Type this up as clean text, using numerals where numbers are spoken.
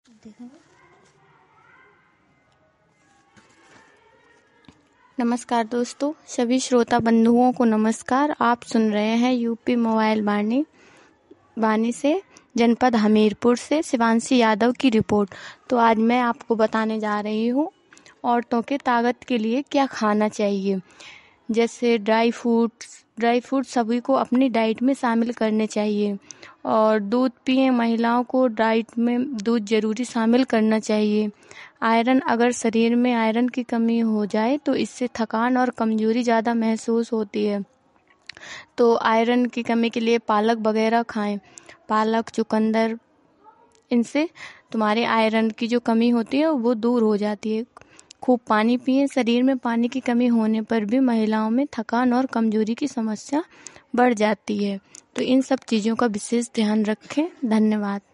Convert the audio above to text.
नमस्कार दोस्तों, सभी श्रोता बंधुओं को नमस्कार। आप सुन रहे हैं यूपी मोबाइल वाणी से जनपद हमीरपुर से शिवांशी यादव की रिपोर्ट। तो आज मैं आपको बताने जा रही हूँ औरतों के ताकत के लिए क्या खाना चाहिए। जैसे ड्राई फ्रूट सभी को अपनी डाइट में शामिल करने चाहिए और दूध पिए। महिलाओं को डाइट में दूध जरूरी शामिल करना चाहिए। आयरन, अगर शरीर में आयरन की कमी हो जाए तो इससे थकान और कमजोरी ज़्यादा महसूस होती है। तो आयरन की कमी के लिए पालक वगैरह खाएं, पालक, चुकंदर, इनसे तुम्हारे आयरन की जो कमी होती है वो दूर हो जाती है। खूब पानी पिए। शरीर में पानी की कमी होने पर भी महिलाओं में थकान और कमजोरी की समस्या बढ़ जाती है। तो इन सब चीज़ों का विशेष ध्यान रखें। धन्यवाद।